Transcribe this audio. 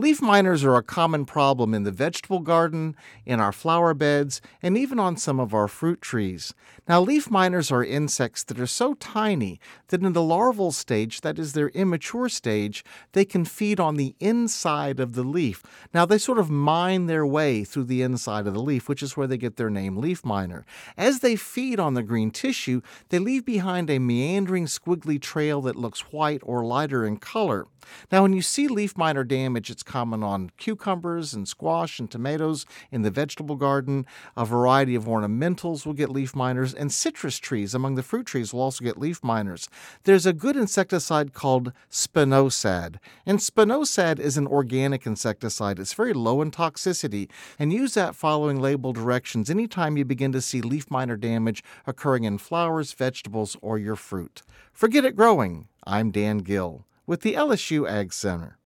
Leaf miners are a common problem in the vegetable garden, in our flower beds, and even on some of our fruit trees. Now, leaf miners are insects that are so tiny that in the larval stage, that is their immature stage, they can feed on the inside of the leaf. Now, they sort of mine their way through the inside of the leaf, which is where they get their name leaf miner. As they feed on the green tissue, they leave behind a meandering, squiggly trail that looks white or lighter in color. Now, when you see leaf miner damage, it's common on cucumbers and squash and tomatoes in the vegetable garden. A variety of ornamentals will get leaf miners, and citrus trees among the fruit trees will also get leaf miners. There's a good insecticide called spinosad, and spinosad is an organic insecticide. It's very low in toxicity, and use that following label directions anytime you begin to see leaf miner damage occurring in flowers, vegetables, or your fruit. For Get It Growing, I'm Dan Gill with the LSU Ag Center.